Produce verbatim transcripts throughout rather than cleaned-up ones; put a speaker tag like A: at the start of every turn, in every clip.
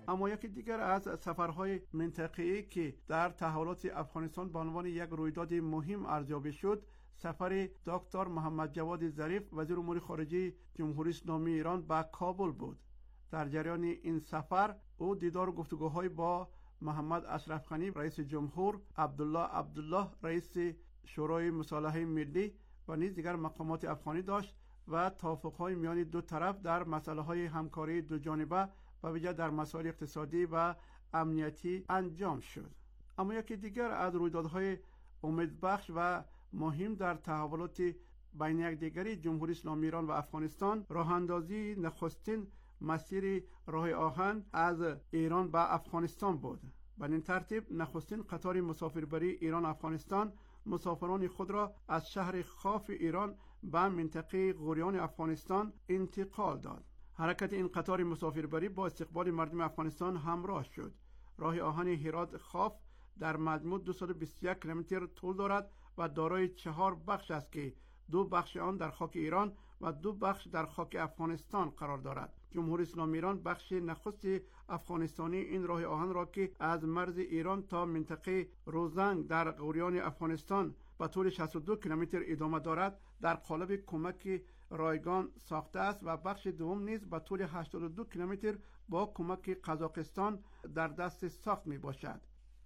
A: اما یکی دیگر از سفرهای منطقه‌ای که در تحولات افغانستان به عنوان یک رویداد مهم ارزیابی شد، سفر دکتر محمد جواد ظریف وزیر امور خارجه جمهوری اسلامی ایران به کابل بود. در جریان این سفر او دیدار و گفتگوهای با محمد اشرف غنی رئیس جمهور، عبدالله عبدالله رئیس شورای مصالحه ملی و نیز دیگر مقامات افغانی داشت و توافق‌های میان دو طرف در مسائل همکاری دو جانبه و ویژه در مسائل اقتصادی و امنیتی انجام شد. اما یکی دیگر از رویدادهای امیدبخش و مهم در تحولات بین یکدیگری جمهوری اسلامی ایران و افغانستان راه اندازی نخستین مسیر راه آهن از ایران به افغانستان بود. به این ترتیب نخستین قطار مسافربری ایران افغانستان مسافران خود را از شهر خاف ایران به منطقه غوریان افغانستان انتقال داد. حرکت این قطار مسافربری با استقبال مردم افغانستان همراه شد. راه آهن هرات خاف در مجموع دویست و بیست و یک کیلومتر طول دارد و دارای چهار بخش است که دو بخش آن در خاک ایران و دو بخش در خاک افغانستان قرار دارد. جمهوری اسلامی ایران بخش نخست افغانستانی این راه آهن را که از مرز ایران تا منطقه روزنگ در غوریان افغانستان به طول شصت و دو کیلومتر ادامه دارد در قالب کمک رایگان ساخته است و بخش دوم نیز به طول هشتاد و دو کیلومتر با کمک قزاقستان در دست ساخت می باشد.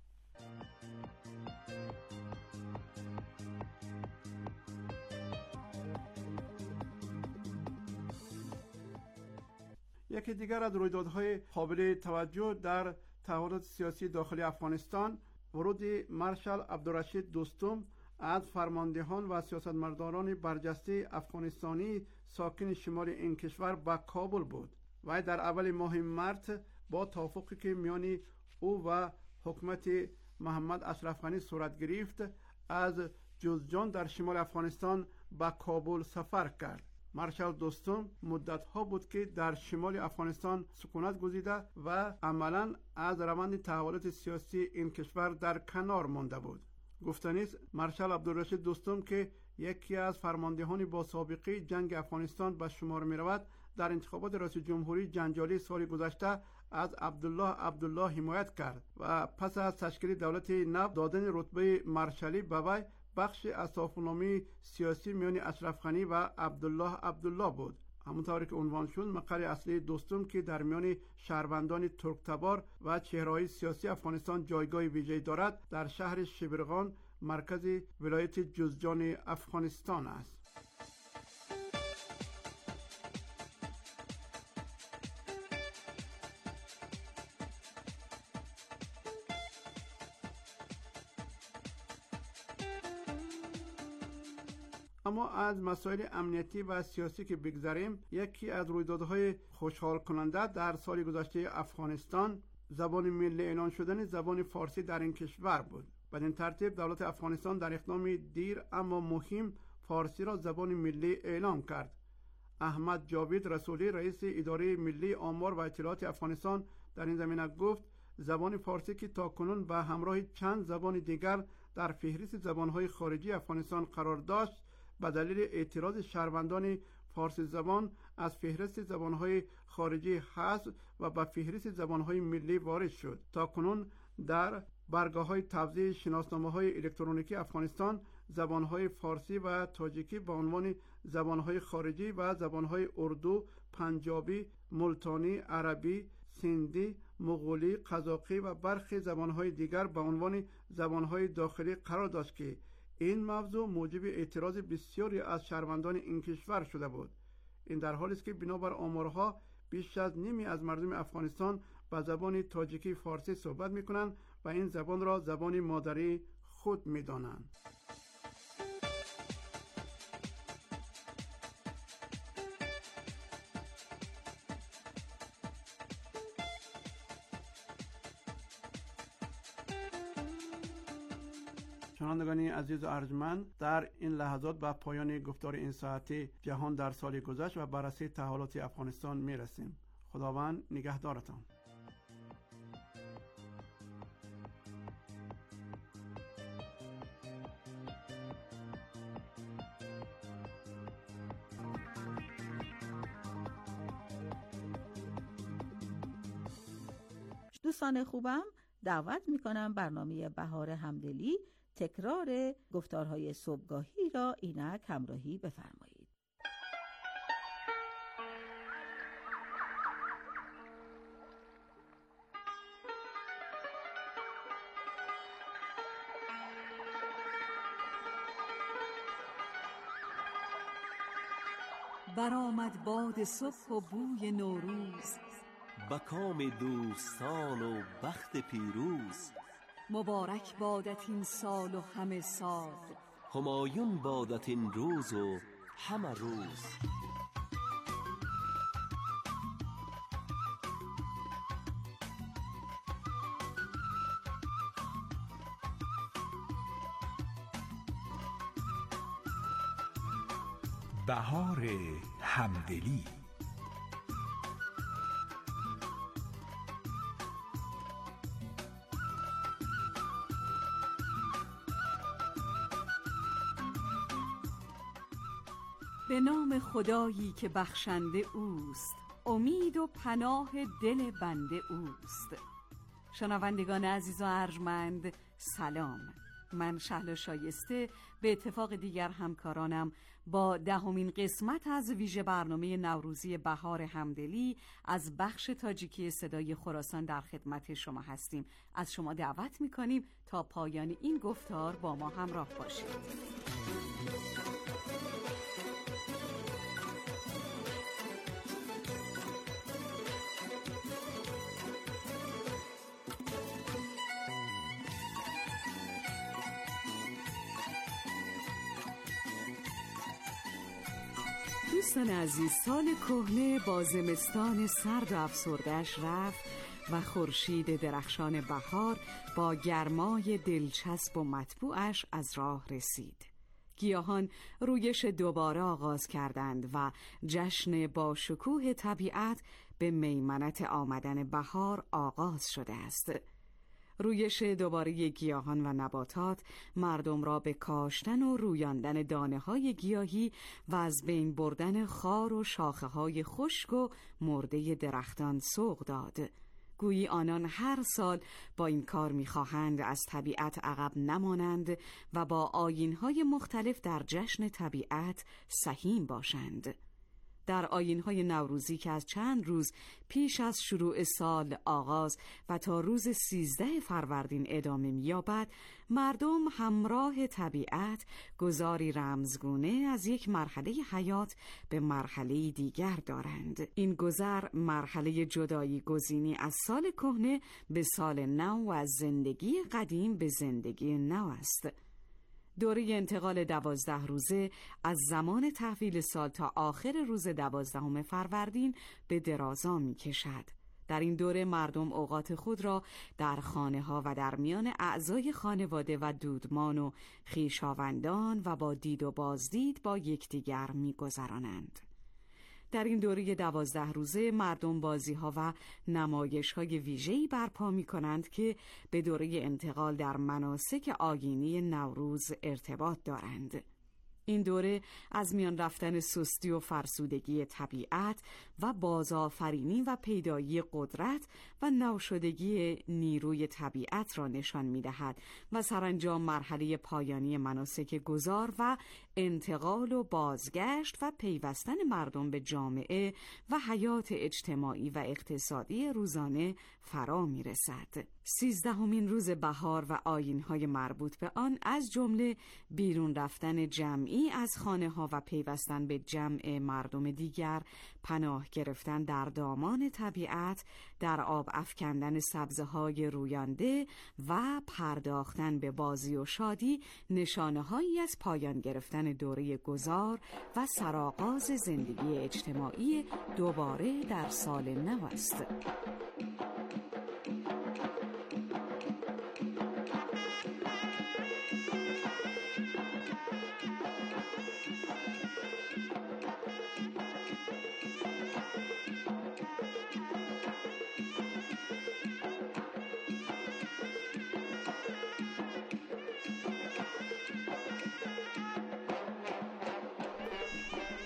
A: یکی دیگر از رویدادهای قابل توجه در تحولات سیاسی داخلی افغانستان ورود مارشال عبدالرشید دوستم از فرماندهان و سیاستمداران برجسته افغانستانی ساکن شمال این کشور به کابل بود. و در اول ماه مارس با توافقی که میان او و حکومت محمد اشرف غنی صورت گرفت از جوزجان در شمال افغانستان به کابل سفر کرد. مارشال دوستم مدت‌ها بود که در شمال افغانستان سکونت گزیده و عملاً از روند تحولات سیاسی این کشور در کنار مانده بود. گفتنی است مارشال عبدالرشید دوستم که یکی از فرماندهان با سابقه جنگ افغانستان به شمار می رود، در انتخابات رئیس جمهوری جنجالی سال گذشته از عبدالله عبدالله حمایت کرد و پس از تشکیل دولت نو دادن رتبه مارشالی به وی بخش از توافقنامه سیاسی میان اشرف غنی و عبدالله عبدالله بود. همونطور که عنوان شد مقر اصلی دوستم که در میان شهروندان ترکتبار و چهره‌های سیاسی افغانستان جایگاه ویژه‌ای دارد در شهر شبرغان مرکز ولایت جوزجان افغانستان است. اما از مسائل امنیتی و سیاسی که بگذریم، یکی از رویدادهای خوشحال کننده در سال گذشته افغانستان زبان ملی اعلان شدن زبان فارسی در این کشور بود. بدین ترتیب دولت افغانستان در اقدام دیر اما مهم فارسی را زبان ملی اعلان کرد. احمد جاوید رسولی رئیس اداره ملی آمار و اطلاعات افغانستان در این زمینه گفت زبان فارسی که تاکنون به همراه چند زبان دیگر در فهرست زبانهای خارجی افغانستان قرار داشت، به دلیل اعتراض شهروندان فارسی زبان از فهرست زبانهای خارجی حذف و به فهرست زبانهای ملی وارد شد. تاکنون در برگه‌های توزیع شناسنامه‌های الکترونیکی افغانستان زبانهای فارسی و تاجیکی به عنوان زبانهای خارجی و زبانهای اردو، پنجابی، ملتانی، عربی، سیندی، مغولی، قزاقی و برخی زبانهای دیگر به عنوان زبانهای داخلی قرار داشت که این موضوع موجب اعتراض بسیاری از شهروندان این کشور شده بود. این در حالی است که بنابر آمارها بیش از نیمی از مردم افغانستان با زبان تاجیکی فارسی صحبت می‌کنند و این زبان را زبان مادری خود می‌دانند. شنوندگان عزیز و ارجمند، در این لحظات به پایان گفتار این ساعتی جهان در سال گذشت و بررسی تحولات افغانستان میرسیم. خداوند نگهدارتان.
B: دوستان خوبم، دعوت میکنم برنامه بهار همدلی تکرار گفتارهای صبحگاهی را اینک همراهی بفرمایید.
C: برآمد باد صبح و بوی نوروز،
D: به کام دوستان و بخت پیروز.
C: مبارک بادت این سال و همه سال،
D: همایون بادت این روز و همه روز.
E: بهار همدلی.
C: به نام خدایی که بخشنده اوست، امید و پناه دل بنده اوست. شنوندگان عزیز و ارجمند، سلام. من شهلا شایسته به اتفاق دیگر همکارانم با دهمین قسمت از ویژه برنامه نوروزی بهار همدلی از بخش تاجیکی صدای خراسان در خدمت شما هستیم. از شما دعوت می‌کنیم تا پایان این گفتار با ما همراه باشید. دوستان عزیز، سال کهنه با زمستان سرد و افسرده‌اش رفت و خورشید درخشان بهار با گرمای دلچسب و مطبوعش از راه رسید. گیاهان رویش دوباره آغاز کردند و جشن با شکوه طبیعت به میمنت آمدن بهار آغاز شده است. رویش دوباره گیاهان و نباتات مردم را به کاشتن و رویاندن دانه‌های گیاهی و از بین بردن خار و شاخه‌های خشک و مرده درختان سوق داد. گویی آنان هر سال با این کار می‌خواهند از طبیعت عقب نمانند و با آیین‌های مختلف در جشن طبیعت سهیم باشند. در آیین‌های نوروزی که از چند روز پیش از شروع سال آغاز و تا روز سیزده فروردین ادامه می‌یابد، مردم همراه طبیعت گذاری رمزگونه از یک مرحله حیات به مرحله دیگر دارند. این گذر مرحله جدایی گزینی از سال کهنه به سال نو و از زندگی قدیم به زندگی نو است. دوره انتقال دوازده روزه از زمان تحویل سال تا آخر روز دوازدهم فروردین به درازا می کشد. در این دوره مردم اوقات خود را در خانه ها و در میان اعضای خانواده و دودمان و خویشاوندان و با دید و بازدید با یکدیگر می گذرانند. در این دوره دوازده روزه مردم بازی ها و نمایش های ویژه‌ای برپا می کنند که به دوره انتقال در مناسک آیینی نوروز ارتباط دارند. این دوره از میان رفتن سستی و فرسودگی طبیعت و بازآفرینی و پیدایی قدرت و نوشدگی نیروی طبیعت را نشان می‌دهد و سرانجام مرحله پایانی مناسک گذار و انتقال و بازگشت و پیوستن مردم به جامعه و حیات اجتماعی و اقتصادی روزانه فرا می‌رسد. سیزدهمین روز بهار و آیین‌های مربوط به آن از جمله بیرون رفتن جمعی از خانه‌ها و پیوستن به جمع مردم دیگر، پناه گرفتن در دامان طبیعت، در آب افکندن سبزه‌های رویانده و پرداختن به بازی و شادی نشانه‌هایی از پایان گرفتن دوره گذار و سرآغاز زندگی اجتماعی دوباره در سال نو است.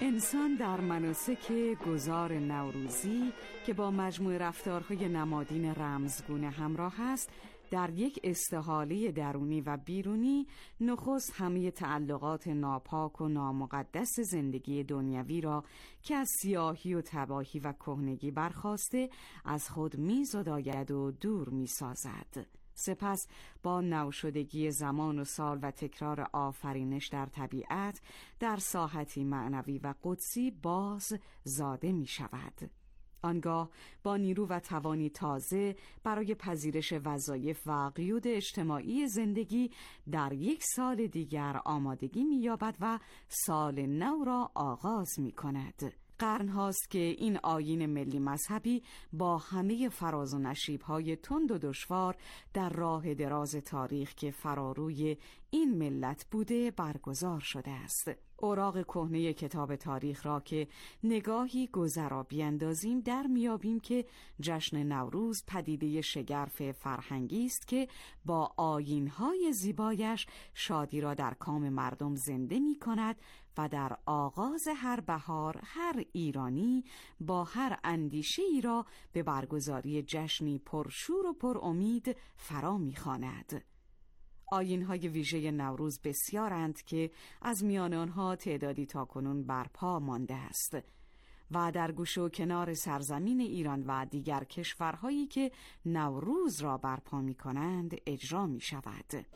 C: انسان در مناسک گذار نوروزی که با مجموع رفتارهای نمادین رمزگونه همراه است، در یک استحاله درونی و بیرونی نخست همه تعلقات ناپاک و نامقدس زندگی دنیوی را که از سیاهی و تباهی و کهنگی برخاسته از خود می‌زداید و دور می‌سازد. سپس با نوشدگی زمان و سال و تکرار آفرینش در طبیعت در ساحتی معنوی و قدسی باز زاده می شود. آنگاه با نیرو و توانی تازه برای پذیرش وظایف و قیود اجتماعی زندگی در یک سال دیگر آمادگی می یابد و سال نو را آغاز می کند. قرن هاست که این آیین ملی مذهبی با همه فراز و نشیب‌های تند و دشوار در راه دراز تاریخ که فراروی این ملت بوده برگزار شده است. اوراق کهنه کتاب تاریخ را که نگاهی گذرا بیندازیم در میابیم که جشن نوروز پدیده شگرف فرهنگی است که با آیین‌های زیبایش شادی را در کام مردم زنده می کند و در آغاز هر بهار هر ایرانی با هر اندیشه ای را به برگزاری جشنی پرشور و پر امید فرا می‌خواند. آیین‌های ویژه نوروز بسیارند که از میان آنها تعدادی تاکنون برپا مانده است و در گوش و کنار سرزمین ایران و دیگر کشورهایی که نوروز را برپا می‌کنند اجرا می‌شود.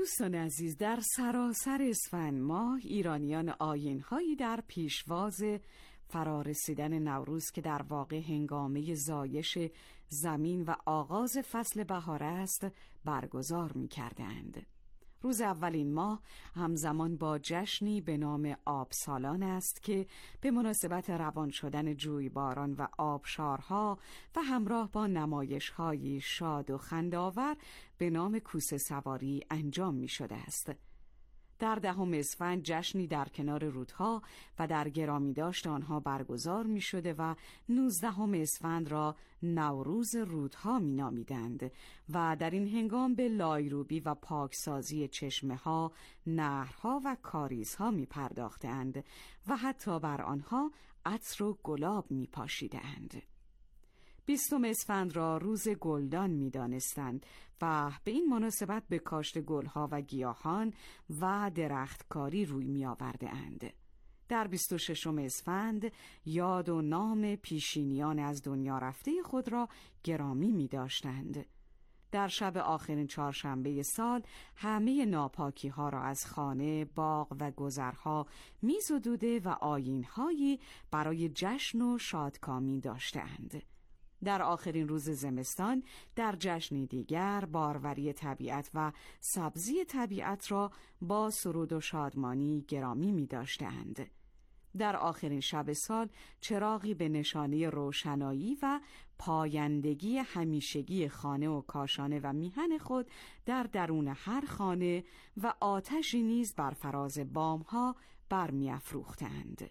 C: دوستان عزیز، در سراسر اسفند ماه ایرانیان آیین‌هایی در پیشواز فرارسیدن نوروز که در واقع هنگامه زایش زمین و آغاز فصل بهار است برگزار می‌کردند. روز اولین ماه همزمان با جشنی به نام آبسالان است که به مناسبت روان شدن جویباران و آبشارها و همراه با نمایش‌های شاد و خندآور به نام کوسه سواری انجام می شده است. در دهم اسفند جشنی در کنار رودها و در گرامی داشت آنها برگزار می شده و نوزدهم اسفند را نوروز رودها می نامیدند و در این هنگام به لایروبی و پاکسازی چشمه ها، نهرها و کاریزها می پرداختند و حتی بر آنها عطر و گلاب می پاشیدند. بیستم اسفند را روز گلدان می دانستند و به این مناسبت به کاشت گلها و گیاهان و درختکاری روی می آورده اند. در بیست و ششم اسفند یاد و نام پیشینیان از دنیا رفته خود را گرامی می داشتند. در شب آخرین چهارشنبه سال همه ناپاکی ها را از خانه، باغ و گذرها می زدوده و آیین‌هایی برای جشن و شادکامی داشتند. در آخرین روز زمستان در جشنی دیگر باروری طبیعت و سبزی طبیعت را با سرود و شادمانی گرامی می داشتند. در آخرین شب سال چراغی به نشانه روشنایی و پایندگی همیشگی خانه و کاشانه و میهن خود در درون هر خانه و آتشی نیز بر فراز بامها برمی افروختند.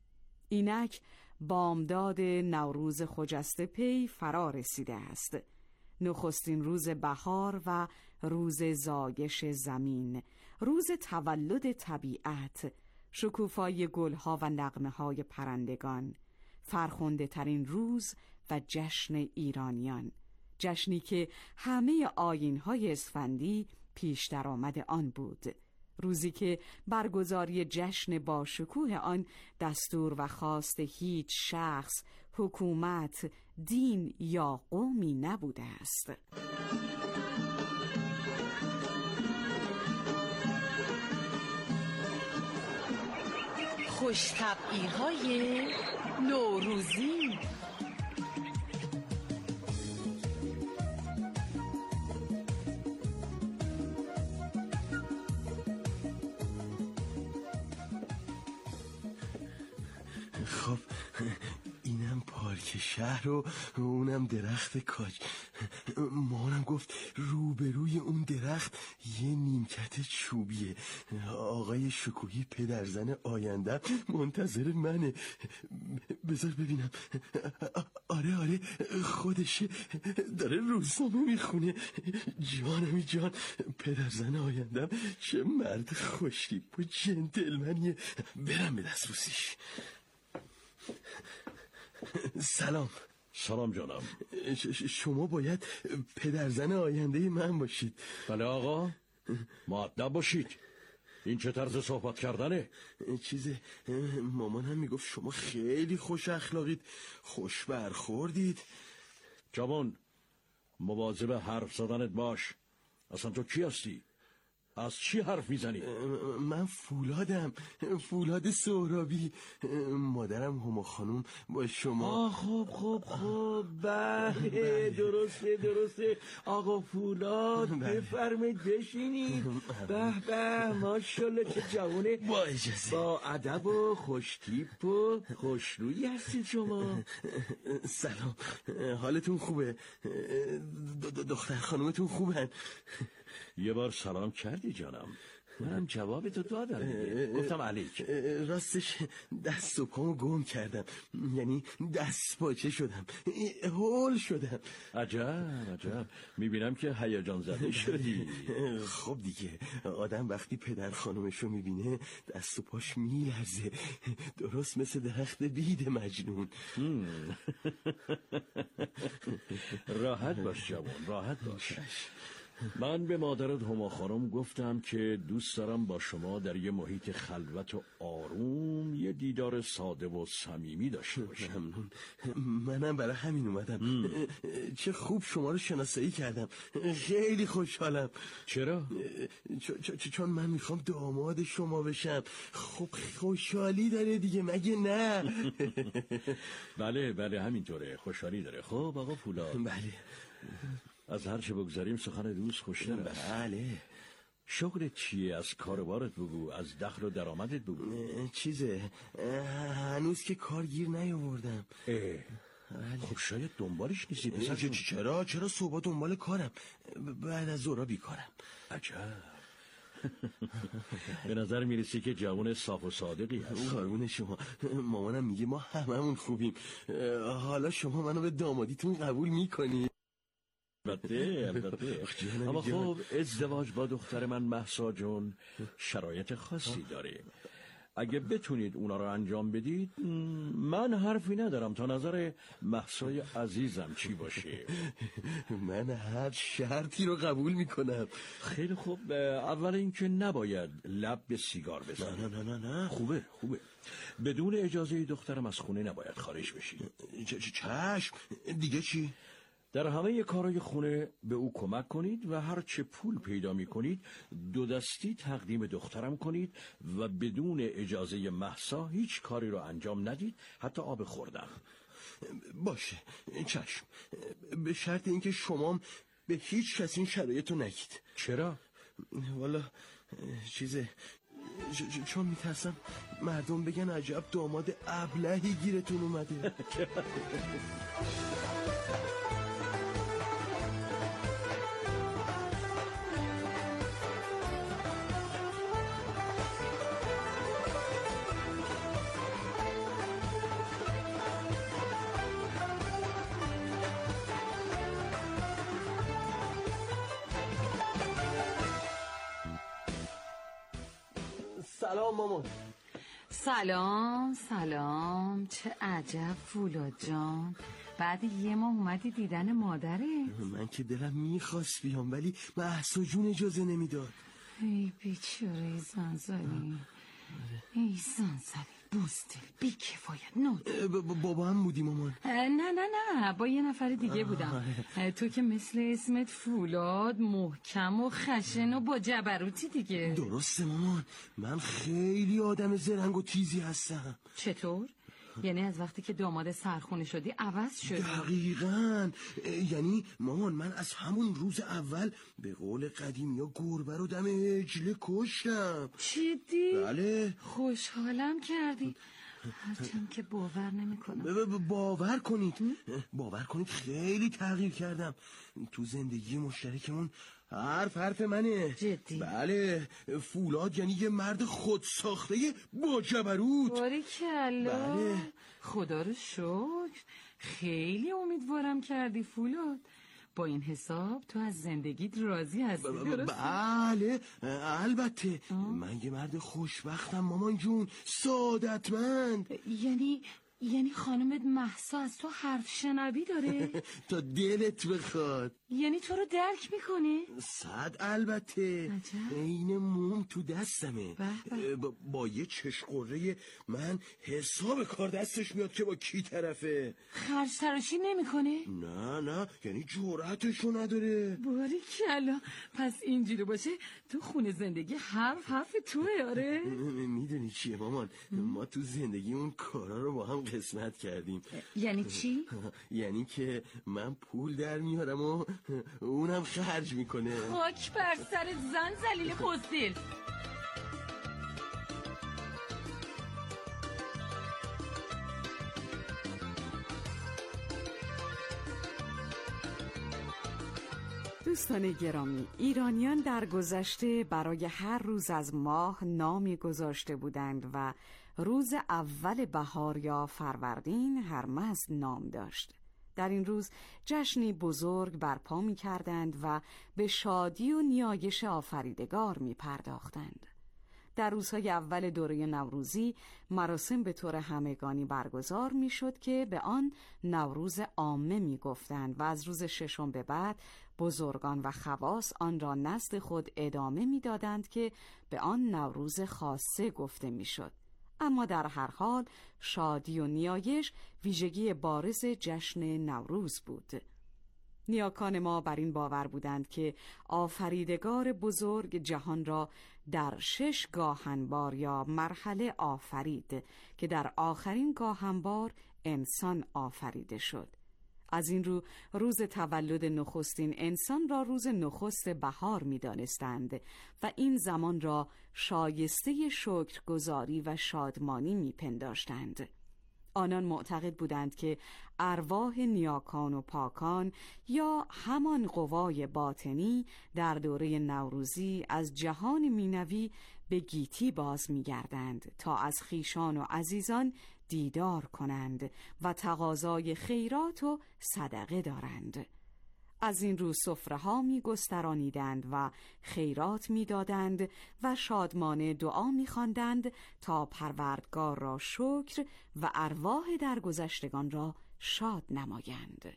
C: اینک بامداد نوروز خجسته پی فرا رسیده است. نخستین روز بهار و روز زایش زمین، روز تولد طبیعت، شکوفای گلها و نغمه های پرندگان، فرخنده ترین روز و جشن ایرانیان، جشنی که همه آیین‌های اسفندی پیش درآمد آن بود، روزی که برگزاری جشن با شکوه آن دستور و خواست هیچ شخص، حکومت، دین یا قومی نبوده است.
F: خوش طبعی های نوروزی.
G: خب اینم پارک شهر و اونم درخت کاج. مامانم گفت روبروی اون درخت یه نیمکت چوبیه. آقای شکوهی پدرزن آینده منتظر منه. بذار ببینم. آره آره خودشه، داره روزنامه میخونه. جانمی جان، پدرزن آیندم چه مرد خوشتیپ و جنتلمنیه. برم به دست روسیش. سلام.
H: سلام جانم.
G: شما باید پدرزن آینده من باشید.
H: بله آقا، مؤدب باشید. این چه طرز صحبت کردنه؟
G: چیزه مامانم میگفت شما خیلی خوش اخلاقید، خوش برخوردید.
H: جوان، مواظب حرف زدنت باش. اصلا تو کی هستی؟ از چی حرف میزنی؟
G: من فولادم، فولاد سهرابی. مادرم هما خانوم با شما.
I: آه خوب خوب خوب بله درسته درسته آقا فولاد. بفرمایید بشینید. به به ماشاءالله چه جوونه،
G: با اجازه،
I: با ادب و خوشتیپ و خوشرویی هستید شما.
G: سلام، حالتون خوبه؟ دختر خانومتون خوبن؟
H: یه بار سلام کردی جانم، منم جواب تو دادم. گفتم علیک.
G: راستش دست و پامو گم کردم، یعنی دست پاچه شدم، هول شدم.
H: عجب عجب، میبینم که هیجان زده شدی.
G: خب دیگه آدم وقتی پدر خانومشو میبینه دست و پاش میلرزه، درست مثل درخت بید مجنون.
H: راحت باش جوان، راحت باش. من به مادرت هما خانم گفتم که دوست دارم با شما در یه محیط خلوت و آروم یه دیدار ساده و صمیمی داشته باشم.
G: ممنون. منم برای همین اومدم. چه خوب شما رو شناسایی کردم. خیلی خوشحالم.
H: چرا؟
G: چون من میخوام داماد شما بشم. خب خوشحالی داره دیگه، مگه نه؟
H: بله بله همینطوره، خوشحالی داره. خب آقا فولاد،
G: بله، از
H: هر چه بگذاریم سخن دوست خوشتر است.
G: بله.
H: شغلت چیه؟ از کاروبارت بگو، از دخل و درآمدت بگو.
G: چیزه، هنوز که کار گیر نیاوردم.
H: خب شاید دنبالش نیستی پسر جون.
G: چرا چرا صبح دنبال کارم، بعد از ظهر بیکارم.
H: عجب. به نظر میرسی که جوان صاف و صادقی هست.
G: قربون شما. مامانم میگه ما هممون خوبیم. حالا شما منو به دامادیتون قبول میکنی؟
H: البته البته. اما خب ازدواج با دختر من مهسا جون شرایط خاصی داره. اگه بتونید اونا رو انجام بدید من حرفی ندارم تا نظر مهسای عزیزم چی باشه.
G: من هر شرطی رو قبول میکنم.
H: خیلی خوب. اول اینکه نباید لب به سیگار بزنی.
G: نه نه نه نه
H: خوبه خوبه. بدون اجازه دخترم از خونه نباید خارج بشی.
G: چشم. دیگه چی؟
H: در همه کارهای خونه به او کمک کنید و هر چه پول پیدا می کنید دو دستی تقدیم دخترم کنید و بدون اجازه مهسا هیچ کاری رو انجام ندید، حتی آب خوردن.
G: باشه چشم، به شرط اینکه شما به هیچ کس این شرایط رو نگید.
H: چرا؟
G: والا چیزه، چون میترسم مردم بگن عجب داماد ابلهی گیرتون اومده. سلام مامان.
C: سلام سلام. چه عجب فولاد جان، بعد یه ماه اومدی دیدن مادره؟
G: من که دلم میخواست بیام ولی مهسا جون اجازه نمیداد.
C: ای بیچاره زنزلی، ای زنزلی بوستل بی کفایت. نه
G: بابا هم بودی مامان؟
C: نه نه نه با یه نفر دیگه بودم. تو که مثل اسمت فولاد محکم و خشن و با جبروتی دیگه.
G: درسته مامان، من خیلی آدم زرنگ و تیزی هستم.
C: چطور؟ یعنی از وقتی که داماد سرخونه شدی عوض شدی؟
G: دقیقاً. یعنی مامان من از همون روز اول به قول قدیم یا گربه رو دم عجله کشتم.
C: جدی؟
G: بله.
C: خوشحالم کردی. هرچند که باور نمی کنم.
G: باور کنید باور کنید خیلی تغییر کردم. تو زندگی مشترکمون حرف حرف منه.
C: جدی؟
G: بله. فولاد یعنی یه مرد خود ساخته با جبروت.
C: باریکلا.
G: بله.
C: خدا رو شکر. خیلی امیدوارم کردی فولاد. با این حساب تو از زندگیت راضی هستی؟ درسته؟
G: بله البته. آه. من یه مرد خوشبختم مامان جون، سعادتمند.
C: یعنی یعنی خانمت مهسا از تو حرف شنوی داره؟
G: تا دلت بخواد.
C: یعنی تو رو درک میکنه؟
G: صد البته. این موم تو دستمه. با, با یه چشقره من حساب کار دستش میاد که با کی طرفه.
C: خرج تراشی نمیکنه؟
G: نه نه، یعنی جرأتشو نداره.
C: باریکلا. پس اینجوری باشه تو خونه زندگی حرف حرف توه. آره
G: میدونی چیه مامان، ما تو زندگی اون کارا رو با هم قسمت کردیم.
C: یعنی چی؟
G: یعنی که من پول در میارم و اونم خرج میکنه.
C: خاک بر سر زن ذلیل بزدل.
J: دوستان گرامی، ایرانیان در گذشته برای هر روز از ماه نامی گذاشته بودند و روز اول بهار یا فروردین هر ماه نام داشت. در این روز جشنی بزرگ برپا می کردند و به شادی و نیایش آفریدگار می پرداختند. در روزهای اول دوره نوروزی مراسم به طور همگانی برگزار می شد که به آن نوروز عامه می گفتند و از روز ششم به بعد
C: بزرگان و خواص آن را نزد خود ادامه می‌دادند که به آن نوروز خاصه گفته می‌شد. اما در هر حال شادی و نیایش ویژگی بارز جشن نوروز بود. نیاکان ما بر این باور بودند که آفریدگار بزرگ جهان را در شش گاهنبار یا مرحله آفرید که در آخرین گاهنبار انسان آفریده شد. از این رو روز تولد نخستین انسان را روز نخست بهار می دانستند و این زمان را شایسته شکرگزاری و شادمانی می پنداشتند. آنان معتقد بودند که ارواح نیاکان و پاکان یا همان قوای باطنی در دوره نوروزی از جهان مینوی به گیتی باز می‌گردند تا از خیشان و عزیزان دیدار کنند و تقاضای خیرات و صدقه دارند. از این رو سفره‌ها می‌گسترانیدند و خیرات می‌دادند و شادمانه دعا می‌خواندند تا پروردگار را شکر و ارواح درگذشتگان را شاد نمایند.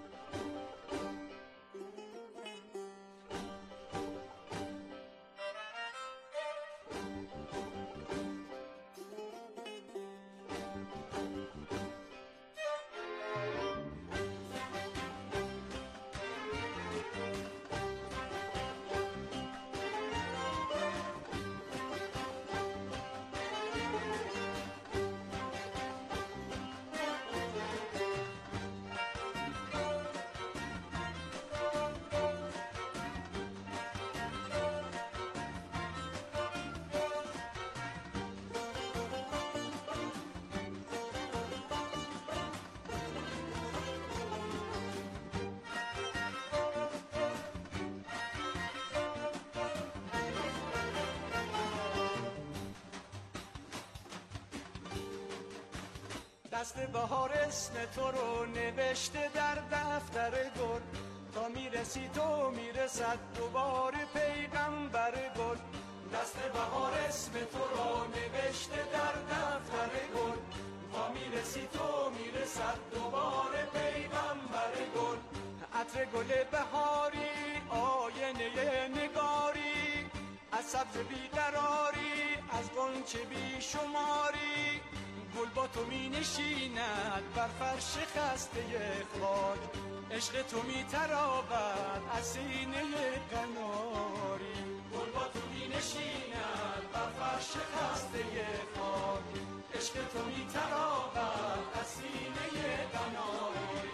K: دست بهار اسم تو رو نوشته در دفتر گل، تا میرسی تو میرسد دوباره پیغمبر گل. دست بهار اسم تو رو نوشته در دفتر گل، تا میرسی تو میرسد دوباره پیغمبر گل. عطر گل بهاری آینه نگاری، از سبز بیقراری از غنچه بی شماری. گل با تو می نشیند بر فرش خسته خاک، عشق تو می تراود از سینه قناری. گل با تو می نشیند بر فرش خسته خاک، عشق تو می تراود از سینه قناری.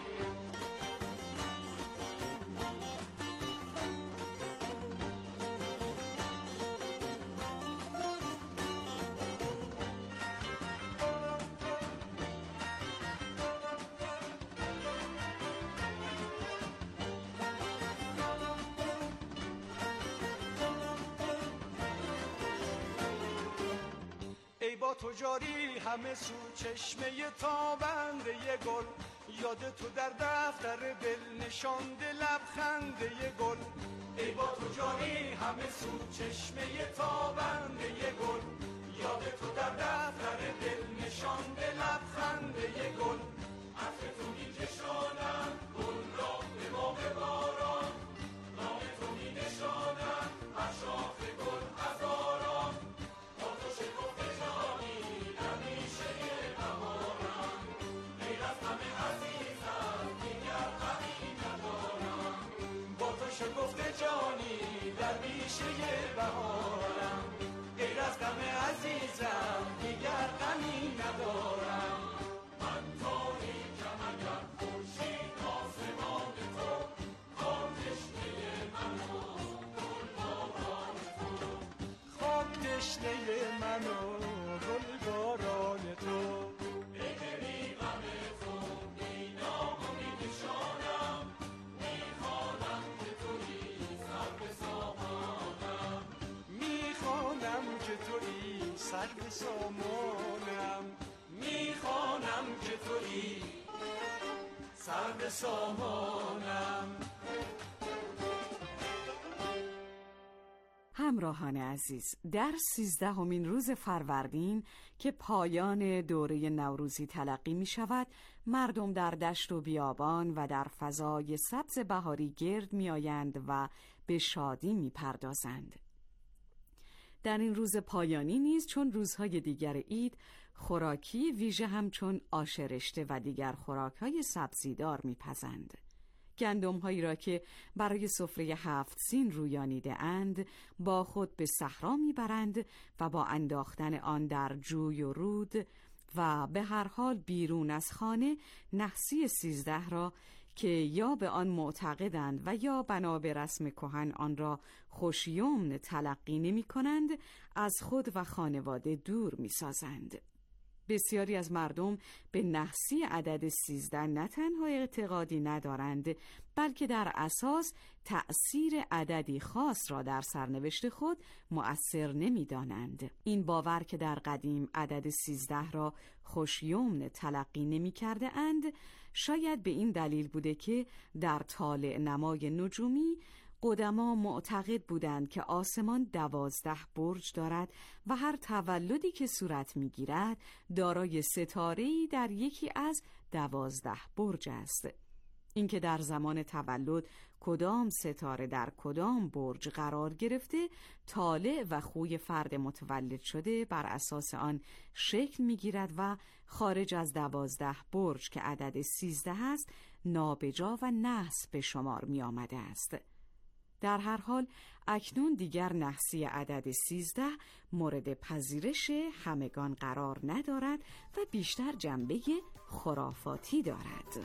K: با تو جاری همه سو چشمه تابنده گل، یاد تو در دفتر دل نشانده لبخنده گل. ای با تو جاری همه سو چشمه تابنده گل، یاد تو در دفتر دل نشانده لبخنده گل. عطر تو می کشانم گل را به باغ باران، نام تو می نشانم بر شاخ گل هزاران. با تو شکفته جانی در میشه بهارم، غیر از همه عزیزم دیگر غمی ندارم. با تو شکفته جانی در میشه بهارم، غیر از غم عزیزم دیگر غمی ندارم. من تاریکم اگر خورشید آسمان تو، خاک تشنه من و گل باران تو. خاک تشنه من و گل باران تو. ای دلی غم تو بی نام و بی نشانم، میخوانم که تویی سرو سامانم. میخوانم که تویی سرو سامانم، میخوانم که تویی سرو سامانم.
C: همراهان عزیز، در سیزدهمین روز فروردین که پایان دوره نوروزی تلقی می شود، مردم در دشت و بیابان و در فضای سبز بهاری گرد می آیند و به شادی می پردازند. در این روز پایانی نیز چون روزهای دیگر عید، خوراکی ویژه همچون آش رشته و دیگر خوراک‌های سبزیدار می‌پزند. گندم‌هایی را که برای سفره هفت سین رویانیده اند با خود به صحرا می‌برند و با انداختن آن در جوی و رود و به هر حال بیرون از خانه، نحسی سیزده را که یا به آن معتقدند و یا بنا به رسم کهن آن را خوشیمن تلقی نمی کنند، از خود و خانواده دور می سازند. بسیاری از مردم به نحسی عدد سیزده نه تنها اعتقادی ندارند، بلکه در اساس تأثیر عددی خاص را در سرنوشت خود مؤثر نمی دانند. این باور که در قدیم عدد سیزده را خوشیمن تلقی نمی کرده اند، شاید به این دلیل بوده که در طالع نمای نجومی قدما معتقد بودند که آسمان دوازده برج دارد و هر تولدی که صورت می‌گیرد دارای ستاره‌ای در یکی از دوازده برج است. اینکه در زمان تولد کدام ستاره در کدام برج قرار گرفته، طالع و خوی فرد متولد شده بر اساس آن شکل می‌گیرد و خارج از دوازده برج که عدد سیزده است، نابجا و نحس به شمار می‌آمده است. در هر حال اکنون دیگر نحسی عدد سیزده مورد پذیرش همگان قرار ندارد و بیشتر جنبه خرافاتی دارد.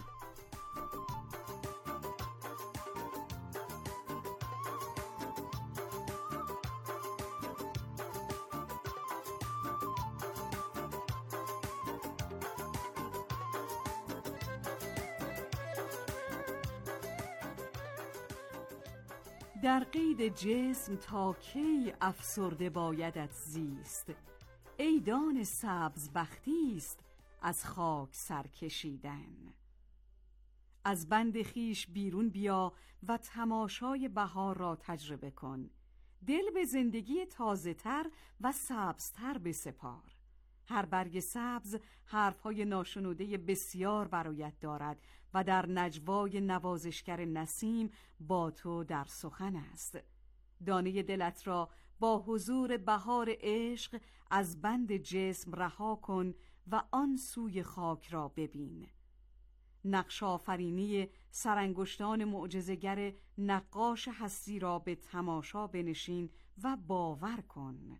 C: در قید جسم تا کی افسرده بایدت زیست، ای دان سبز بختی است از خاک سرکشیدن. از بند خیش بیرون بیا و تماشای بهار را تجربه کن، دل به زندگی تازه تر و سبزتر بسپار. هر برگ سبز حرفهای ناشنوده بسیار برایت دارد و در نجوای نوازشگر نسیم با تو در سخن است. دانه دلت را با حضور بهار عشق از بند جسم رها کن و آن سوی خاک را ببین. نقش آفرینی سرانگشتان معجزه‌گر نقاش هستی را به تماشا بنشین و باور کن.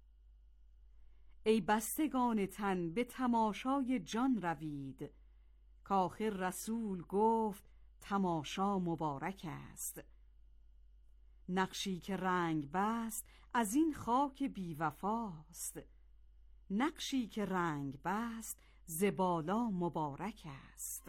C: ای بستگان تن به تماشای جان روید، کآخر رسول گفت تماشا مبارک است. نقشی که رنگ بست از این خاک بی وفاست، نقشی که رنگ بست ز بالا مبارک است.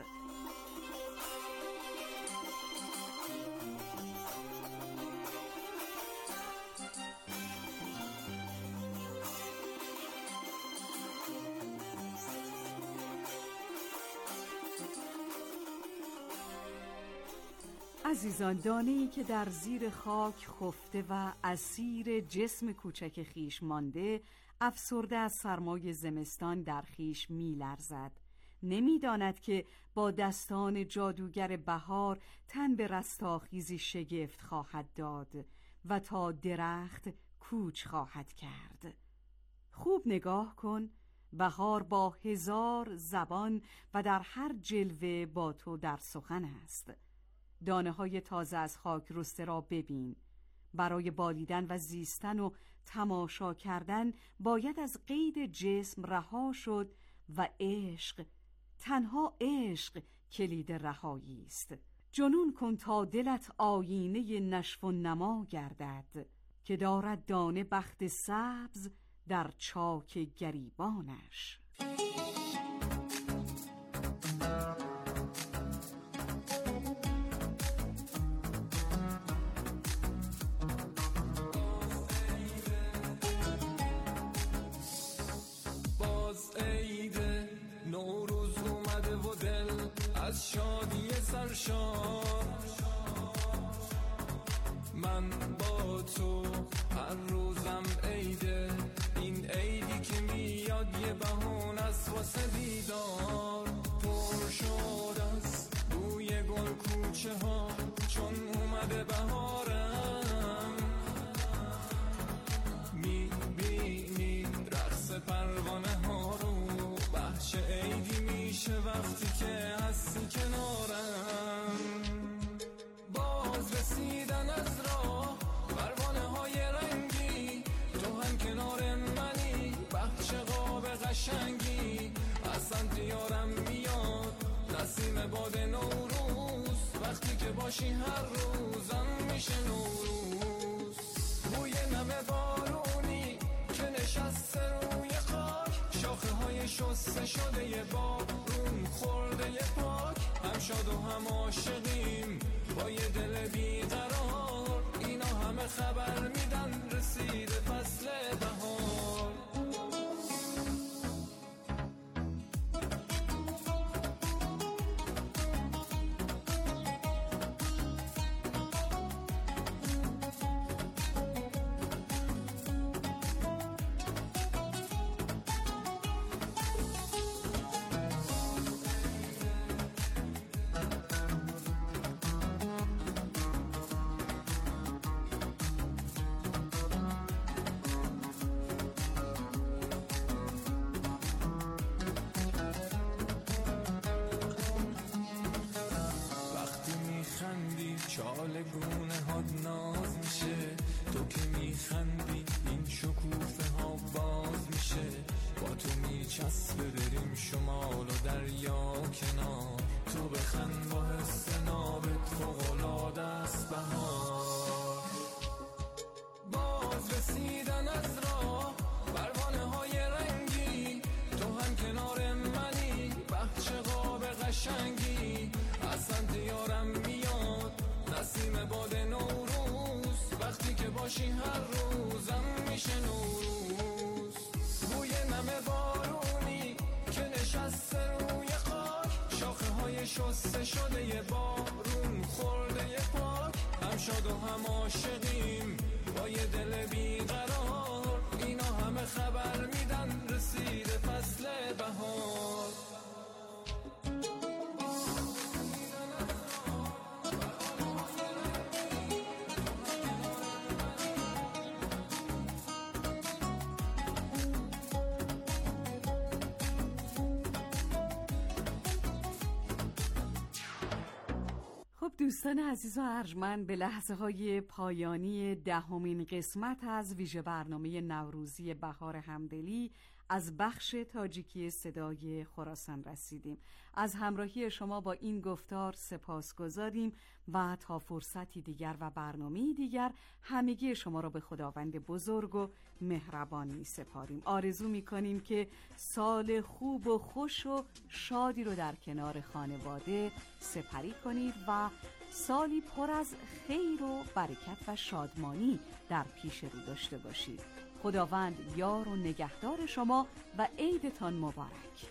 C: عزیزان، دانه‌ای که در زیر خاک خفته و اسیر جسم کوچک خیش مانده، افسرده از سرمای زمستان در خیش می‌لرزد. نمی‌داند که با دستان جادوگر بهار تن به رستاخیزی شگفت خواهد داد و تا درخت کوچ خواهد کرد. خوب نگاه کن، بهار با هزار زبان و در هر جلوه با تو در سخن است. دانه های تازه از خاک رسته را ببین. برای بالیدن و زیستن و تماشا کردن باید از قید جسم رها شد و عشق، تنها عشق کلید رهایی است. جنون کن تا دلت آیینه نشو و نما گردد، که دارد دانه بخت سبز در چاک گریبانش.
L: از شادی سرشار من با تو هر میاد یه بهونه است واسه دیدار. پر شد از بوی گل کوچه ها چون اومده بهارم. میبینید رقص پروانه ها رو، بخش عیدی میشه وقتی که هستی کنارم. باز رسیدن از راه پروانه های رنگی، تو هم کنار منی بخش قاب قشنگی. از سمت یارم میاد نسیم باد نوروز، وقتی که باشی هر روزم میشه نوروز. بوی نم بارونی که نشسته روی خاک، شاخه های شسته شده یه بارون خورده یه پاک. هم شاد و هم عاشقیم با یه دل بیقرار، اینا همه خبر میدن رسیده فصل بهار. چال گونه هات ناز میشه، تو که میخندی این شکوفه ها باز میشه. با تو میچسبه بریم شمال و دریا کنار، تو بخند با حس نابت فوق‌العاده است بهار. باز رسیدن از راه پروانه های رنگی، تو هم کنار منی بخش قاب قشنگی. از سمت یارم میاد نسیم باد نوروز، وقتی که باشی هر روزم میشه نوروز. بوی نم بارونی که نشسته روی خاک، شاخه های شسته شده یه بارون خورده یه پاک. هم شاد و هم عاشقیم با یه دل بیقرار، اینا همه خبر میدن رسیده فصل بهار.
C: دوستان عزیز و ارجمند، به لحظه های پایانی دهمین قسمت از ویژه برنامه نوروزی بهار همدلی از بخش تاجیکی صدای خراسان رسیدیم. از همراهی شما با این گفتار سپاسگزاریم و تا فرصتی دیگر و برنامه دیگر همگی شما را به خداوند بزرگ و مهربان می سپاریم. آرزو می کنیم که سال خوب و خوش و شادی رو در کنار خانواده سپری کنید و سالی پر از خیر و برکت و شادمانی در پیش رو داشته باشید. خداوند یار و نگهدار شما و عیدتان مبارک.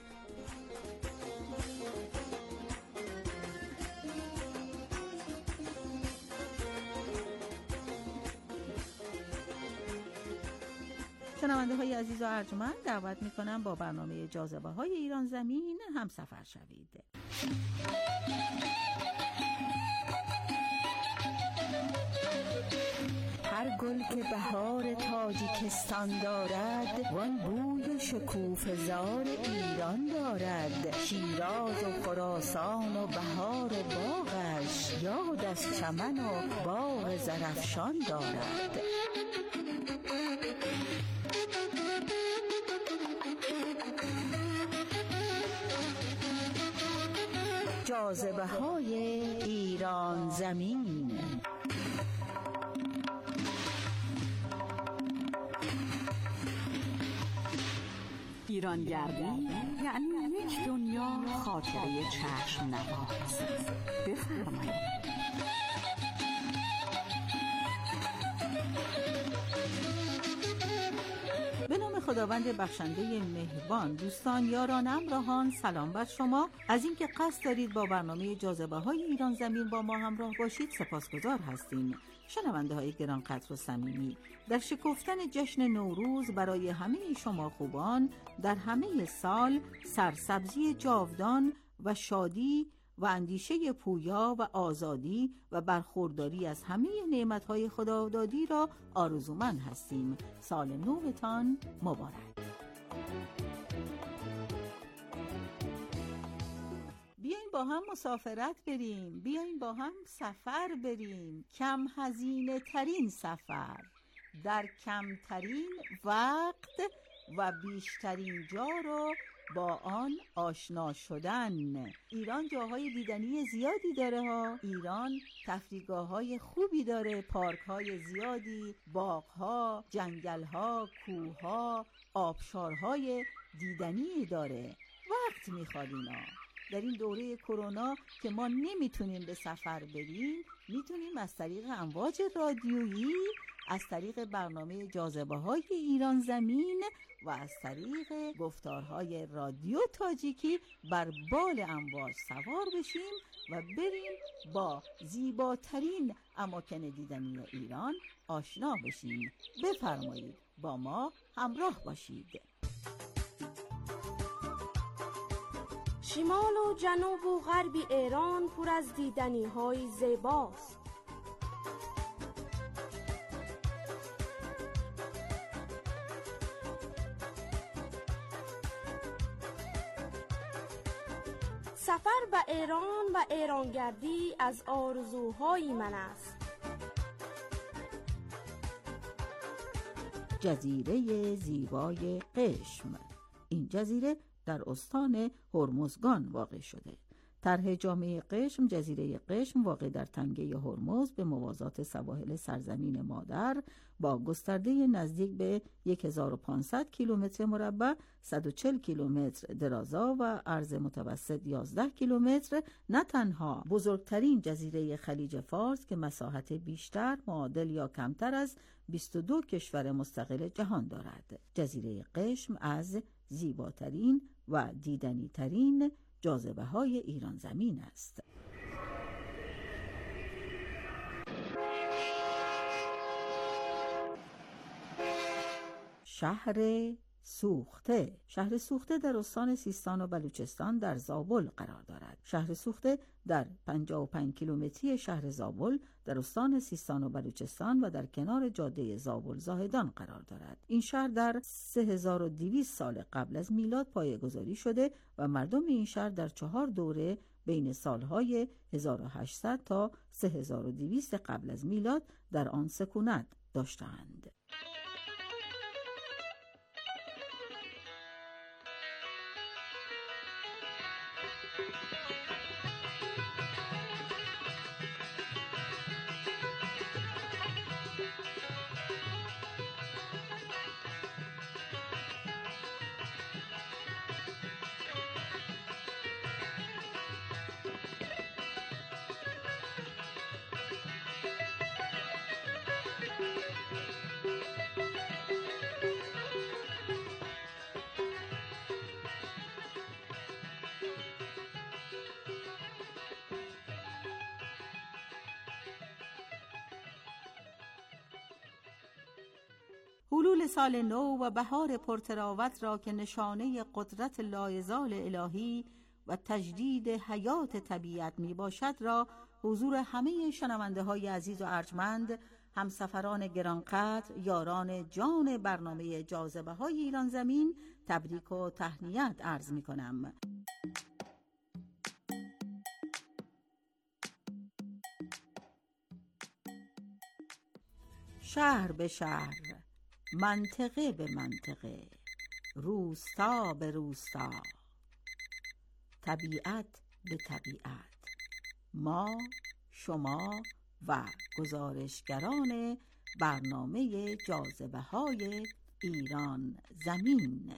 B: شنونده های عزیز و ارجمند، دعوت می کنم با برنامه جاذبه های ایران زمین هم سفر شوید.
M: هر گل که بهار تاجیکستان دارد، وان بوی شکوفه زار ایران دارد. شیراز و خراسان و بهار و باغش، یاد از چمن و باغ زرفشان دارد. جاذبه های ایران زمین.
C: ایرانگردی یعنی یک دنیا خاطره چشم نواز. بفرمایید.
B: به نام خداوند بخشنده مهربان، دوستان، یاران، همراهان، سلام بر شما. از اینکه قصد دارید با برنامه جاذبه های ایران زمین با ما همراه باشید سپاسگزار هستیم. شنونده های گرانقدر و صمیمی، در شکفتن جشن نوروز برای همه شما خوبان در همه سال سرسبزی جاودان و شادی و اندیشه پویا و آزادی و برخورداری از همه نعمتهای خدادادی را آرزومند هستیم. سال نوتان مبارک. بیاین با هم مسافرت بریم، بیاین با هم سفر بریم، کم هزینه ترین سفر در کمترین وقت و بیشترین جا را با آن آشنا شدن. ایران جاهای دیدنی زیادی داره ها. ایران تفریحگاه‌های خوبی داره، پارک‌های زیادی، باغ‌ها، جنگل‌ها، کوه‌ها، آبشارهای دیدنی داره. وقت می‌خواد اینا. در این دوره کرونا که ما نمیتونیم به سفر بریم، میتونیم از طریق امواج رادیویی، از طریق برنامه جاذبه‌های ایران زمین و از طریق گفتارهای رادیو تاجیکی بر بال امواج سوار بشیم و بریم با زیباترین اماکن دیدنی ایران آشنا بشیم. بفرمایید با ما همراه باشید.
N: شمال و جنوب و غرب ایران پر از دیدنی های زیباست. سفر به ایران و ایرانگردی از آرزوهای من است.
B: جزیره زیبای قشم. این جزیره در استان هرمزگان واقع شده. طرح جامعه قشم، جزیره قشم واقع در تنگه هرمز به موازات سواحل سرزمین مادر با گسترده نزدیک به هزار و پانصد کیلومتر مربع، صد و چهل کیلومتر درازا و عرض متوسط یازده کیلومتر، نه تنها بزرگترین جزیره خلیج فارس که مساحت بیشتر معادل یا کمتر از بیست و دو کشور مستقل جهان دارد. جزیره قشم از زیباترین و دیدنی ترین جاذبه های ایران زمین است. شهر سوخته. شهر سوخته در استان سیستان و بلوچستان در زابل قرار دارد. شهر سوخته در پنجاه و پنج کیلومتری شهر زابل در استان سیستان و بلوچستان و در کنار جاده زابل زاهدان قرار دارد. این شهر در سه هزار و دویست سال قبل از میلاد پایه‌گذاری شده و مردم این شهر در چهار دوره بین سالهای هزار و هشتصد تا سه هزار و دویست قبل از میلاد در آن سکونت داشتند. حلول سال نو و بهار پرتراوت را که نشانه قدرت لایزال الهی و تجدید حیات طبیعت می باشد را حضور همه شنونده های عزیز و ارجمند، همسفران گرانقدر، یاران جان برنامه جاذبه های ایران زمین تبریک و تهنیت عرض می کنم. شهر به شهر، منطقه به منطقه، روستا به روستا، طبیعت به طبیعت، ما، شما و گزارشگران برنامه جاذبه های ایران زمین.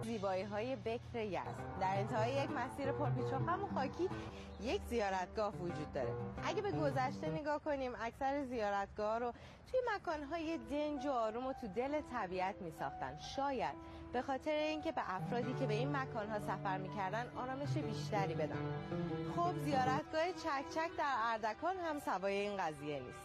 O: زیبایی‌های بکر یزد. در انتهای یک مسیر پرپیچ و خم و خاکی یک زیارتگاه وجود داره. اگه به گذشته نگاه کنیم، اکثر زیارتگاه رو توی مکان‌های دنج و آروم و تو دل طبیعت می‌ساختن. شاید به خاطر اینکه به افرادی که به این مکان‌ها سفر می‌کردن آرامش بیشتری بدن. خب زیارتگاه چک چک در اردکان هم سوای این قضیه نیست.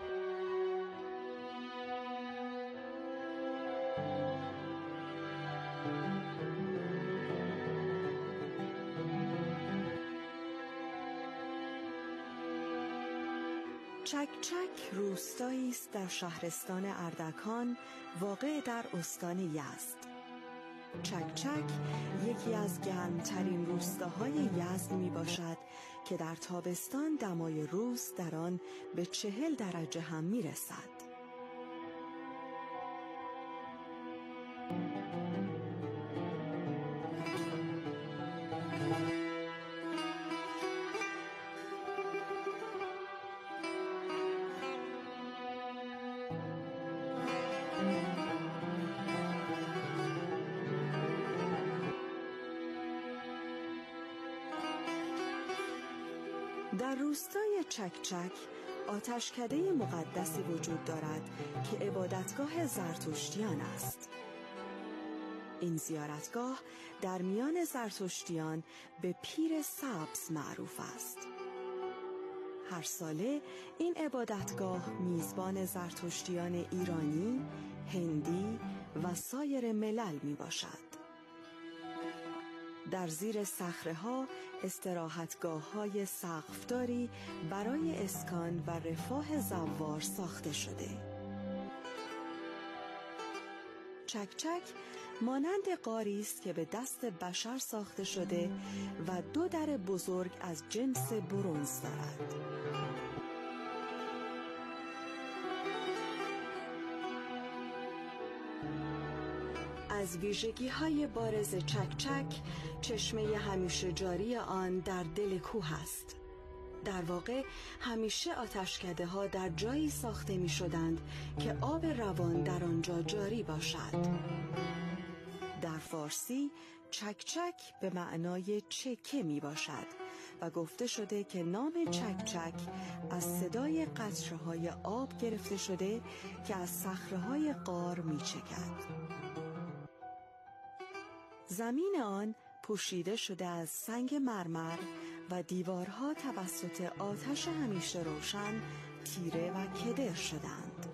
P: چک چک روستایی است در شهرستان اردکان واقع در استان یزد. چک چک یکی از گرمترین روستاهای یزد می باشد که در تابستان دمای روز در آن به چهل درجه هم می رسد. در روستای چک چک آتشکده مقدسی وجود دارد که عبادتگاه زرتشتیان است. این زیارتگاه در میان زرتشتیان به پیر سبز معروف است. هر ساله این عبادتگاه میزبان زرتشتیان ایرانی، هندی و سایر ملل می باشد. در زیر صخره‌ها استراحتگاه‌های سقفداری برای اسکان و رفاه زوار ساخته شده. چک چک مانند غاری است که به دست بشر ساخته شده و دو در بزرگ از جنس برنز دارد. از ویژگی‌های بارز چک چک چشمه همیشه جاری آن در دل کوه است. در واقع همیشه آتشکده ها در جایی ساخته می شدند که آب روان در آنجا جاری باشد. در فارسی چک چک به معنای چکه می باشد و گفته شده که نام چک چک از صدای قطره‌های آب گرفته شده که از صخره‌های غار می چکد. زمین آن پوشیده شده از سنگ مرمر و دیوارها توسط آتش همیشه روشن تیره و کدر شدند.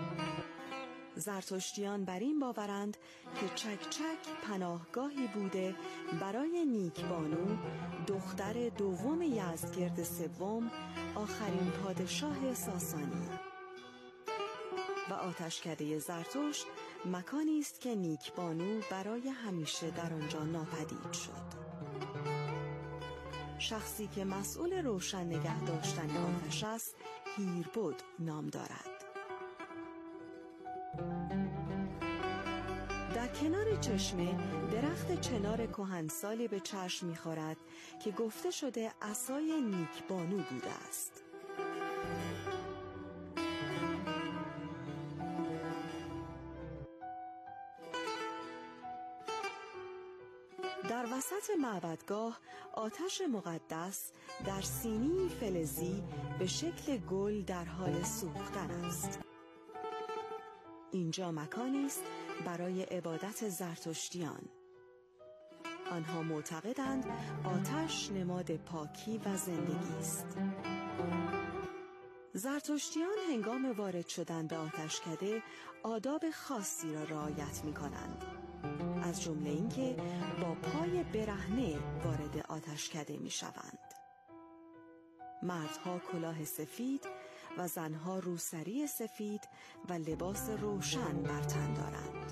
P: زرتشتیان بر این باورند که چک چک پناهگاهی بوده برای نیکبانو، دختر دوم یزدگرد سوم، آخرین پادشاه ساسانی. و آتشکده زرتشت مکانی است که نیکبانو برای همیشه در آنجا ناپدید شد. شخصی که مسئول روشن نگه داشتن آتش است هیربد نام دارد. در کنار چشمه درخت چنار کهنسالی به چشم می‌خورد که گفته شده عصای نیکبانو بوده است. در وسط معبدگاه آتش مقدس در سینی فلزی به شکل گل در حال سوختن است. اینجا مکانی است برای عبادت زرتشتیان. آنها معتقدند آتش نماد پاکی و زندگی است. زرتشتیان هنگام وارد شدن به آتشکده آداب خاصی را رعایت می‌کنند. از جمله اینکه با پای برهنه وارد آتشکده می‌شوند. مردها کلاه سفید و زنها روسری سفید و لباس روشن بر تن دارند.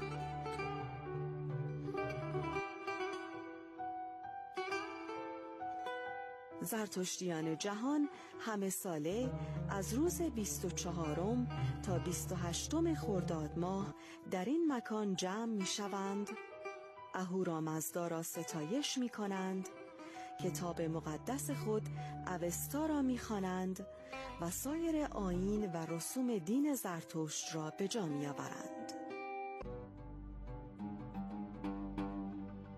P: زرتشتیان جهان همه ساله از روز بیست و چهارم تا بیست و هشتم خرداد ماه در این مکان جمع می شوند، اهورامزدا را ستایش می کنند، کتاب مقدس خود اوستا را می خوانند و سایر آیین و رسوم دین زرتشت را به جا می آورند.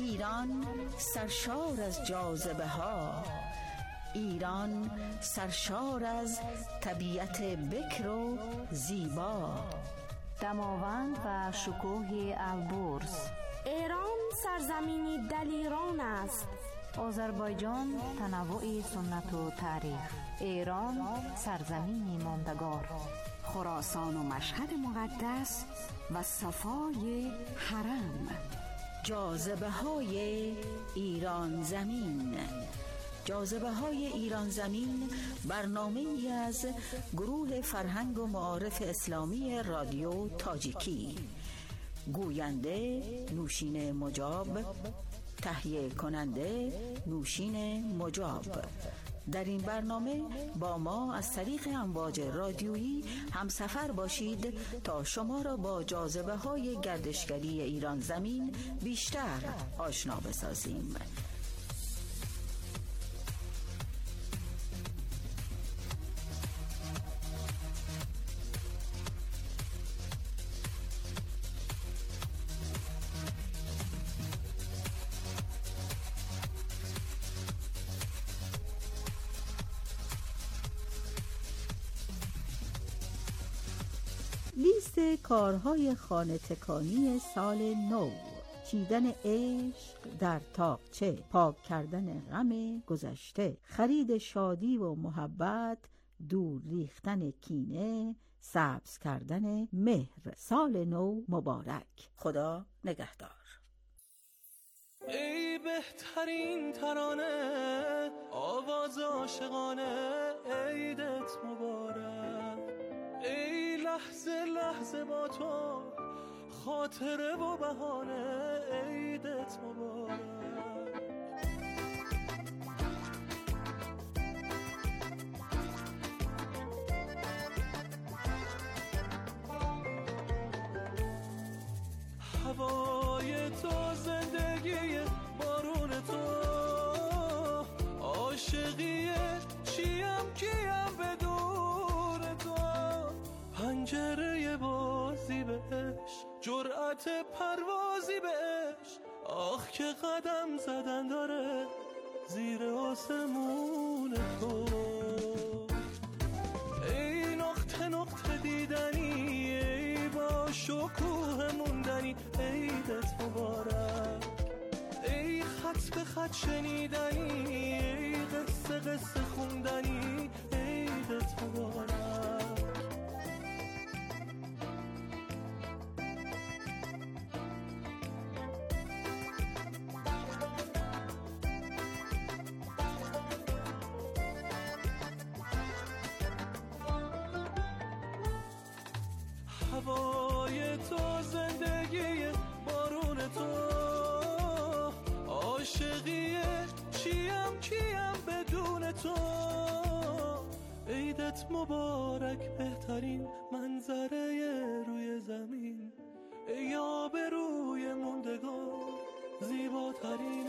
M: ایران سرشار از جاذبه ها، ایران سرشار از طبیعت بکر و زیبا،
Q: دماوند و شکوه البرز.
N: ایران سرزمینی دلیران است.
Q: آذربایجان تنوع سنت و تاریخ. ایران سرزمینی ماندگار.
C: خراسان و مشهد مقدس و صفای حرم.
M: جاذبه های ایران زمین. جاذبه های ایران زمین برنامه ای از گروه فرهنگ و معارف اسلامی رادیو تاجیکی. گوینده نوشین مجاب، تهیه کننده نوشین مجاب. در این برنامه با ما از طریق امواج رادیویی همسفر باشید تا شما را با جاذبه های گردشگری ایران زمین بیشتر آشنا بسازیم.
B: لیست کارهای خانه تکانی سال نو: چیدن عشق در تاقچه، پاک کردن غم گذشته، خرید شادی و محبت، دور ریختن کینه، سبز کردن مهر. سال نو مبارک. خدا نگهدار.
L: ای بهترین ترانه، آواز عاشقانه، عیدت مبارک. ای لحظه لحظه با تو، خاطره و بهانه، عیدت مبارک. هوای تو، زندگی بارون تو، عاشقی چیم کیم بدون تو، پنجره بازی بهش، جرأت پروازی بهش، آخ که قدم زدن داره زیر آسمون تو. ای نقطه نقطه دیدنی، ای با شکوه موندنی، عیدت مبارک. ای خط به خط شنیدنی، ای قصه قصه خوندنی، عیدت مبارک. هوای تو، زندگی بارون تو، عاشقی چیم کیم بدون تو، عیدت مبارک. بهترین منظره روی زمین، ای آب روی موندگار، زیباترین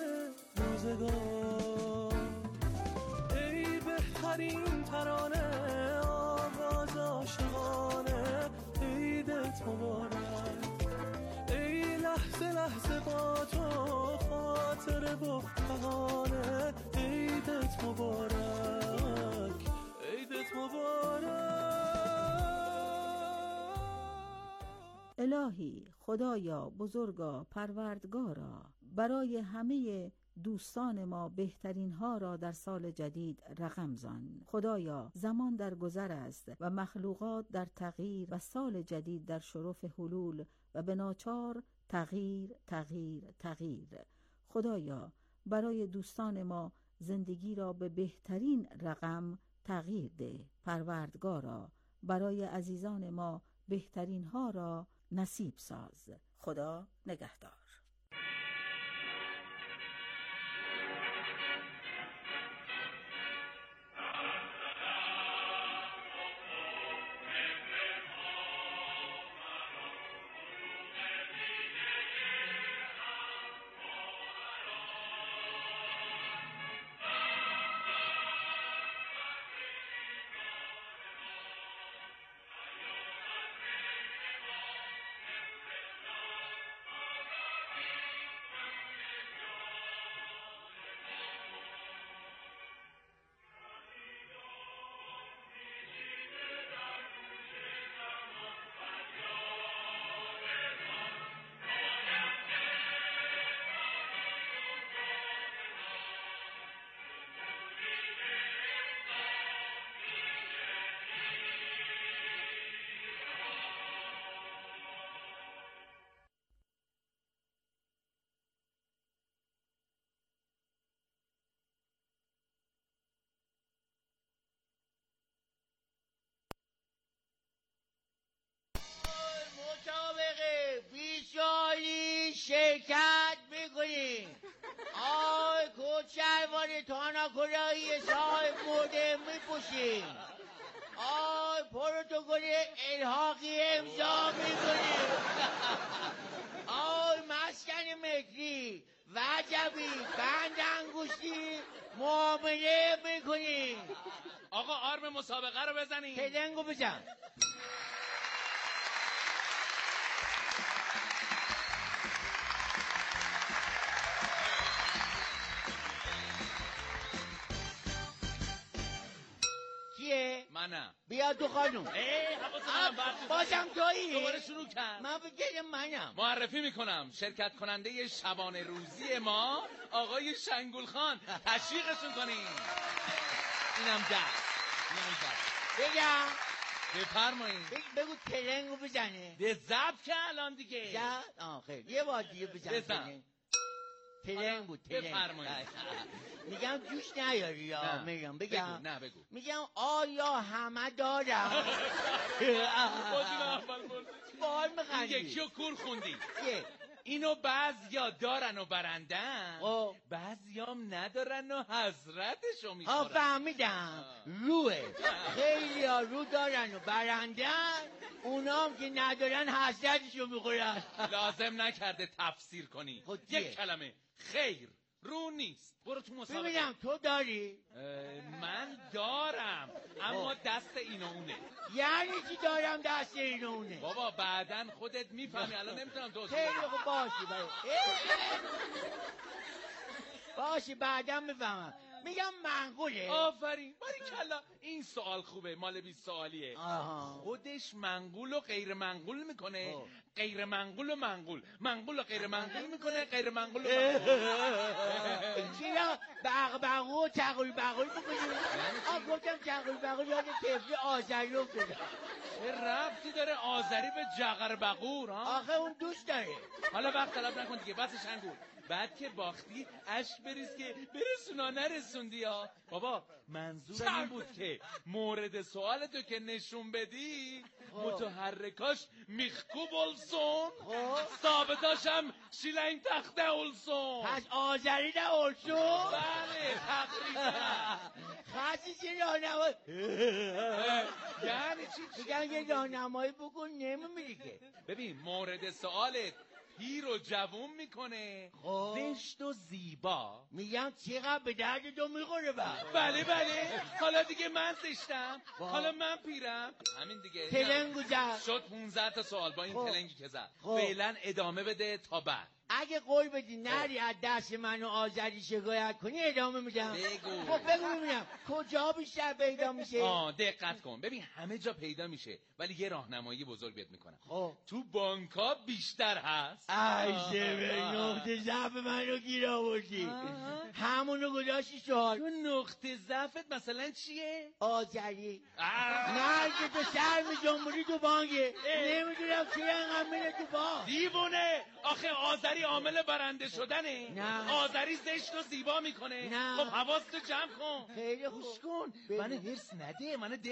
L: روزگار. ای بهترین ترانه، آواز عاشقانه، عیدت مبارک. ای لحظه لحظه با تو، خاطره و بهانه، عیدت مبارک، عیدت مبارک.
B: الهی خدایا بزرگا پروردگارا، برای همه دوستان ما بهترین ها را در سال جدید رقم زن. خدایا زمان در گذر است و مخلوقات در تغییر و سال جدید در شرف حلول و به ناچار تغییر تغییر تغییر. خدایا برای دوستان ما زندگی را به بهترین رقم تغییر ده. پروردگارا برای عزیزان ما بهترین ها را نصیب ساز. خدا نگهدار.
R: حرکت میکنیم. آی کوچلوان تانا کلاهی صاحب مرده میپوشیم. آی پروتکل الحاقی امضا میکنیم. آی مسکن متری وجبی بند انگشتی معامله میکنیم.
S: آقا آرم مسابقه رو بزنیم.
R: پلنگو بزن. کیه؟
S: منم.
R: بیا تو خانوم.
S: ای حواظ من
R: بازم تویی؟
S: دوباره شروع کرد.
R: من بگه منم.
S: معرفی میکنم شرکت کننده شبانه روزی ما آقای شنگول خان. تشویقشون کنیم. اینم دست. اینم دست.
R: بگم.
S: بفرمایید.
R: بگو تلنگو بزنه.
S: به ضبط که الان دیگه.
R: ضبط؟ آه خیلی. یه بار دیگه بزن.
S: بزن.
R: تلنگ بود تلنگ.
S: بفرمایید.
R: میگم جوش نیاری یا میگم بگم.
S: بگو نه بگو.
R: میگم آیا همه دارم. بار میخندی.
S: یکی رو کور خوندی. اینو بعضیا دارن و برندن، بعضیام ندارن و حضرتشو میخورن.
R: ها فهمیدم. روه. خیلی ها رو دارن و برندن، اونام که ندارن حضرتشو میخورن.
S: لازم نکرده تفسیر کنی. یک کلمه خیر رو نیست. برو تو مسابقه.
R: ببینم تو داری؟
S: من دارم اما دست اینو اونه.
R: یعنی چی دارم دست اینو اونه؟
S: بابا بعدن خودت میفهمی. الان نمیتونم توضیح
R: بدم. خیلی خوب باشی بایی. باشی بعدن میفهمم. میگم منقوله.
S: آفرین باریکلا. این سوال خوبه. مال بیست سوالیه.
R: آها.
S: خودش منقول و غیر منقول میکنه. آه. غیر منقول و منقول. منقول و غیر منقول میکنه. غیر منقول و منقول.
R: چرا بغبغو و چغل بغل بکنیم؟ آه گفتم چغل بغل یاد طفل آذری افتادم.
S: چه ربطی داره آذری به جغر بغور ها؟
R: آخه اون دوست داره.
S: حالا وقت طلب نکن دیگه. بس شنگول. بعد که باختی اشک بریز که برسونا نرسوندی ها. بابا منظور این بود که مورد سوالتو که نشون بدی متحرکاش میخکوب اولسون، ثابتاشم شیلنگ تخته اولسون.
R: پس آذری نه اولسون؟
S: بله تقریبا.
R: خاصی چه راهنمایی؟
S: یعنی چی؟
R: میگم یه راهنمایی بکن نمیمیری که.
S: ببین مورد سوالت پیر و جوون میکنه، زشت و زیبا.
R: میگم چقدر به درد تو میخوره با.
S: بله بله. حالا دیگه من زشتم، حالا من پیرم. همین دیگه.
R: تلنگو زد.
S: شد پونزده تا سوال با این تلنگی که زد. فعلا ادامه بده تا بعد.
R: اگه قول بدی نری از دست منو آذری شکایت کنی ادامه میدم.
S: بگو.
R: خب بگو ببینم کجا بیشتر پیدا میشه؟
S: آه دقت کن. ببین همه جا پیدا میشه ولی یه راهنمایی بزرگ بهت میکنم.
R: خب
S: تو بانک‌ها بیشتر هست.
R: ایشه به نقطه ضعف منو گیر آوردی. همونو گذاشتی سوال.
S: تو نقطه ضعفت مثلا چیه؟
R: آذری. نه که تو سر می جنبوری تو بانکه. نمیدونم چی انقدر میره تو بانک.
S: دیوونه. آخه آذری عامل برنده شدنه.
R: نه.
S: آذری زشت و زیبا میکنه.
R: نه.
S: خب حواستو جمع کن.
R: خیلی خوب.
S: گوش کن. من هرس نده. من